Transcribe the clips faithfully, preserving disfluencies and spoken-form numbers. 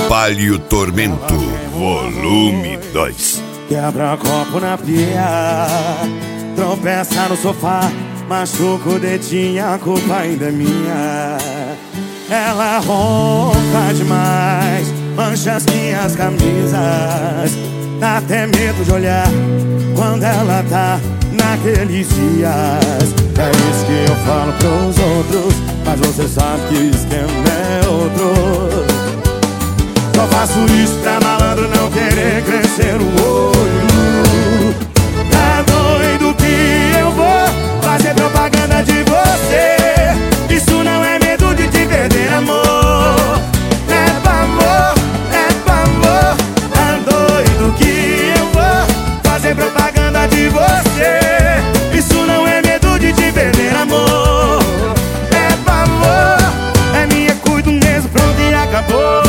Espalhe o Tormento, volume dois. Quebra copo na pia, tropeça no sofá, machuca o dedinho, a culpa ainda é minha. Ela ronca demais, mancha as minhas camisas, dá até medo de olhar quando ela tá naqueles dias. É isso que eu falo pros outros, mas você sabe que o esquema é outro. Só faço isso pra malandro não querer crescer o olho. Tá doido que eu vou fazer propaganda de você? Isso não é medo de te perder, amor. É pavor, é pavor. Tá doido que eu vou fazer propaganda de você? Isso não é medo de te perder, amor. É pavor, é minha, cuido mesmo, pronto e acabou.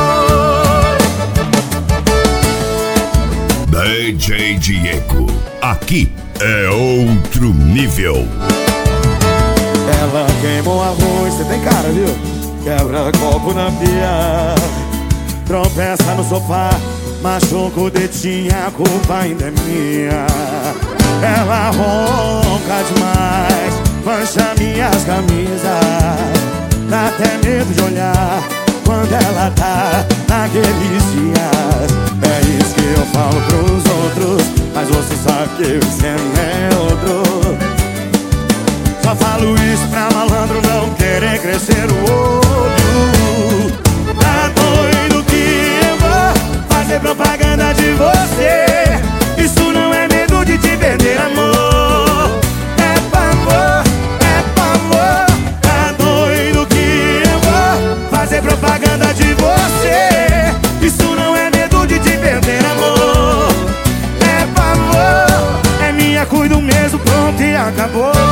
D J Diego, aqui é outro nível. Ela queimou arroz, você tem cara, viu? Quebra copo na pia, tropeça no sofá, machuca o dedinho, a culpa ainda é minha. Ela ronca demais, mancha minhas camisas, dá até medo de olhar quando ela tá naqueles dias. É isso que eu falo pros outros, mas você sabe que o esquema é outro. Só falo isso pra malandro não querer crescer o olho. Tá doido que eu vou fazer propaganda de você? Isso não é medo de te perder, amor. É pavor, é pavor. Tá doido que eu vou fazer propaganda de você? Isso não é medo de te perder, amor. É pavor, é minha, cuido mesmo, pronto e acabou.